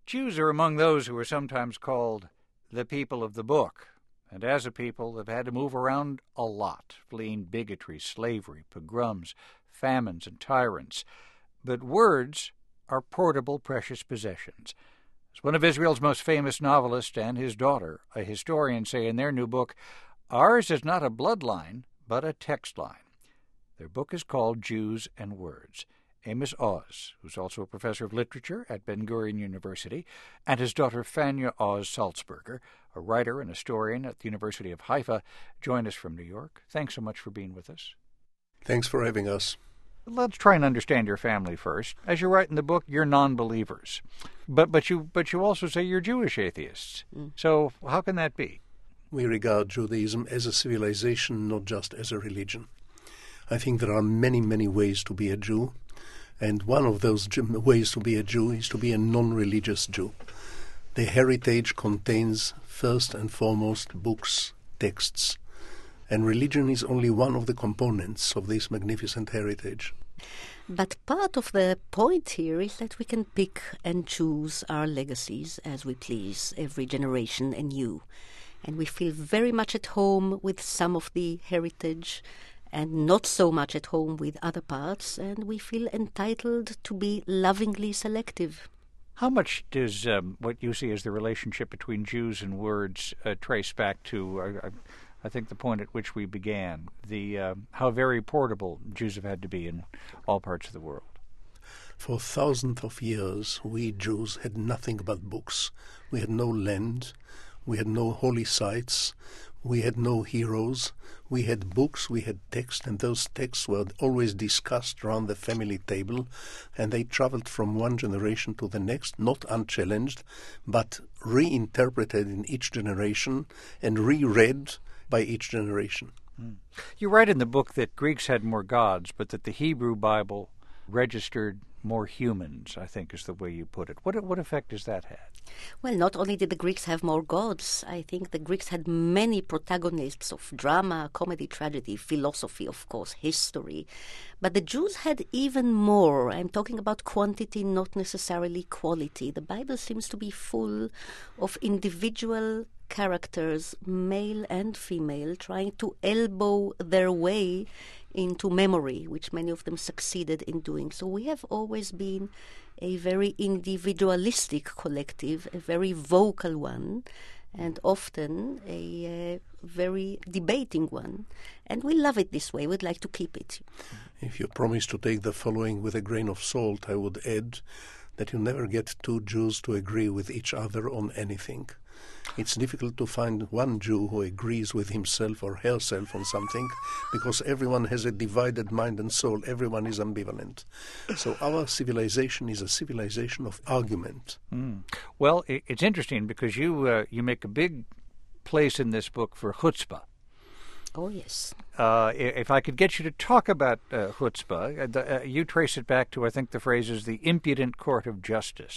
Jews are among those who are sometimes called the people of the book, and as a people have had to move around a lot, fleeing bigotry, slavery, pogroms, famines, and tyrants. But words are portable, precious possessions. As one of Israel's most famous novelists and his daughter, a historian, say in their new book, ours is not a bloodline, but a text line. Their book is called Jews and Words. Amos Oz, who's also a professor of literature at Ben-Gurion University, and his daughter Fania Oz Salzberger, a writer and historian at the University of Haifa, join us from New York. Thanks so much for being with us. Thanks for having us. Let's try and understand your family first. As you write in the book, you're non-believers, but you also say you're Jewish atheists. So how can that be? We regard Judaism as a civilization, not just as a religion. I think there are many, many ways to be a Jew. And one of those ways to be a Jew is to be a non-religious Jew. The heritage contains, first and foremost, books, texts. And religion is only one of the components of this magnificent heritage. But part of the point here is that we can pick and choose our legacies as we please, every generation anew. And we feel very much at home with some of the heritage and not so much at home with other parts, and we feel entitled to be lovingly selective. How much does what you see as the relationship between Jews and words trace back to, I think, the point at which we began, the how very portable Jews have had to be in all parts of the world? For thousands of years, we Jews had nothing but books. We had no land. We had no holy sites. We had no heroes. We had books, we had texts, and those texts were always discussed around the family table, and they traveled from one generation to the next, not unchallenged, but reinterpreted in each generation and reread by each generation. You write in the book that Greeks had more gods, but that the Hebrew Bible registered more humans, I think is the way you put it. What effect does that have? Well, not only did the Greeks have more gods, I think the Greeks had many protagonists of drama, comedy, tragedy, philosophy, of course, history. But the Jews had even more. I'm talking about quantity, not necessarily quality. The Bible seems to be full of individual characters, male and female, trying to elbow their way into memory, which many of them succeeded in doing. So we have always been a very individualistic collective, a very vocal one, and often a very debating one. And we love it this way. We'd like to keep it. If you promise to take the following with a grain of salt, I would add that you never get two Jews to agree with each other on anything. It's difficult to find one Jew who agrees with himself or herself on something, because everyone has a divided mind and soul. Everyone is ambivalent. So our civilization is a civilization of argument. Well, it's interesting because you make a big place in this book for chutzpah. Oh, yes. If I could get you to talk about chutzpah, you trace it back to, I think the phrase is the impudent court of justice.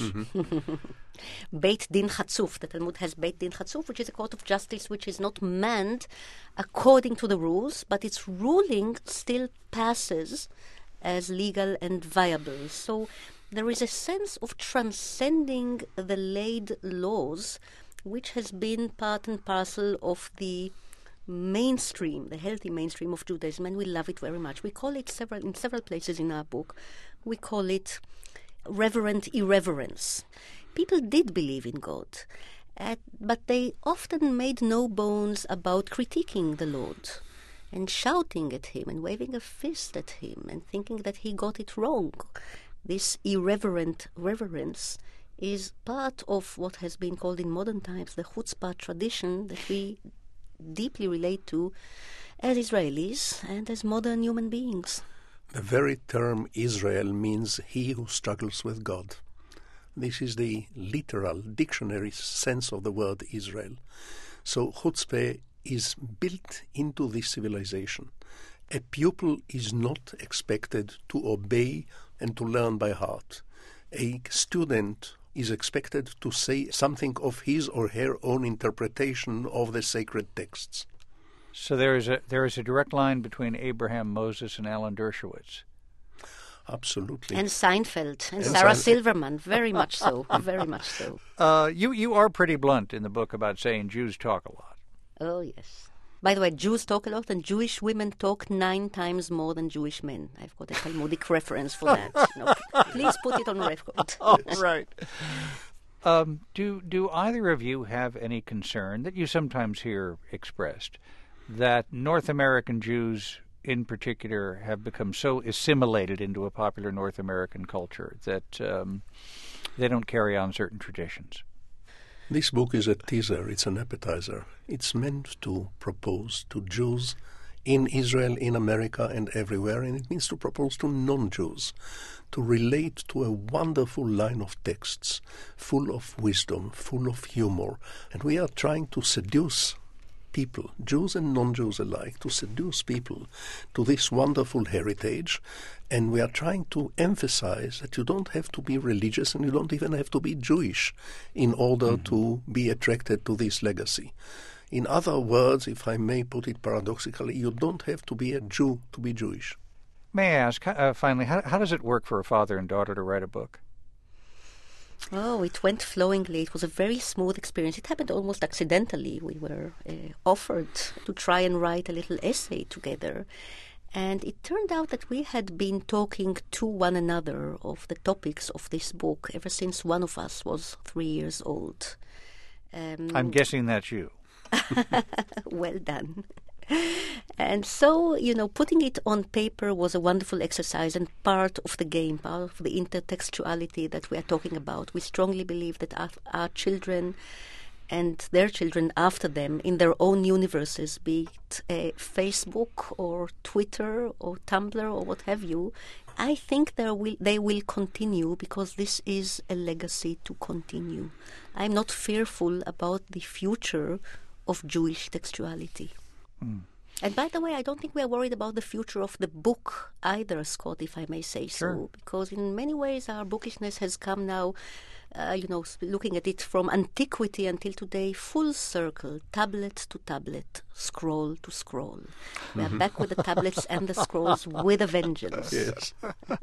Beit Din Chatzuf. The Talmud has Beit Din Chatzuf, which is a court of justice which is not manned according to the rules, but its ruling still passes as legal and viable. So there is a sense of transcending the laid laws, which has been part and parcel of the mainstream, the healthy mainstream of Judaism, and we love it very much. We call it in several places in our book, we call it reverent irreverence. People did believe in God, but they often made no bones about critiquing the Lord and shouting at him and waving a fist at him and thinking that he got it wrong. This irreverent reverence is part of what has been called in modern times the chutzpah tradition that we deeply relate to as Israelis and as modern human beings. The very term Israel means he who struggles with God. This is the literal dictionary sense of the word Israel. So chutzpah is built into this civilization. A pupil is not expected to obey and to learn by heart. A student is expected to say something of his or her own interpretation of the sacred texts. So there is a direct line between Abraham, Moses, and Alan Dershowitz. Absolutely. And Seinfeld and Sarah Silverman, very much so, very much so. You are pretty blunt in the book about saying Jews talk a lot. Oh, yes. By the way, Jews talk a lot, and Jewish women talk 9 times more than Jewish men. I've got a Talmudic reference for that. Please put it on record. Oh, right. Do either of you have any concern that you sometimes hear expressed that North American Jews in particular have become so assimilated into a popular North American culture that they don't carry on certain traditions? This book is a teaser, it's an appetizer. It's meant to propose to Jews in Israel, in America, and everywhere, and it means to propose to non-Jews to relate to a wonderful line of texts full of wisdom, full of humor. And we are trying to seduce people, Jews and non-Jews alike, to seduce people to this wonderful heritage. And we are trying to emphasize that you don't have to be religious and you don't even have to be Jewish in order to be attracted to this legacy. In other words, if I may put it paradoxically, you don't have to be a Jew to be Jewish. May I ask, finally, how does it work for a father and daughter to write a book? Oh, it went flowingly. It was a very smooth experience. It happened almost accidentally. We were offered to try and write a little essay together. And it turned out that we had been talking to one another of the topics of this book ever since one of us was 3 years old. I'm guessing that's you. Well done. And so, putting it on paper was a wonderful exercise and part of the game, part of the intertextuality that we are talking about. We strongly believe that our children and their children after them in their own universes, be it Facebook or Twitter or Tumblr or what have you, I think they will continue because this is a legacy to continue. I'm not fearful about the future of Jewish textuality. And by the way, I don't think we are worried about the future of the book either, Scott, if I may say so, because in many ways our bookishness has come now, looking at it from antiquity until today, full circle, tablet to tablet, scroll to scroll. We are back with the tablets and the scrolls with a vengeance. Yes.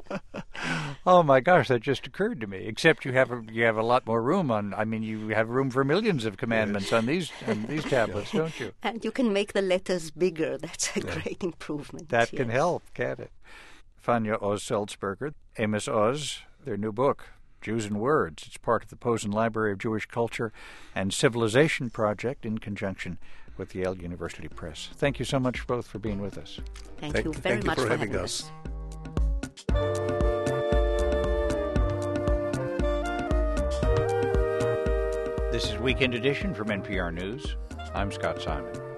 Oh my gosh, that just occurred to me. Except you have a lot more room you have room for millions of commandments on these tablets, don't you? And you can make the letters bigger. That's a great improvement. That can help, can't it? Fania Oz-Sulzberger, Amos Oz, their new book, Jews and Words. It's part of the Posen Library of Jewish Culture and Civilization Project in conjunction with Yale University Press. Thank you so much both for being with us. Thank you very much for having us. This is Weekend Edition from NPR News. I'm Scott Simon.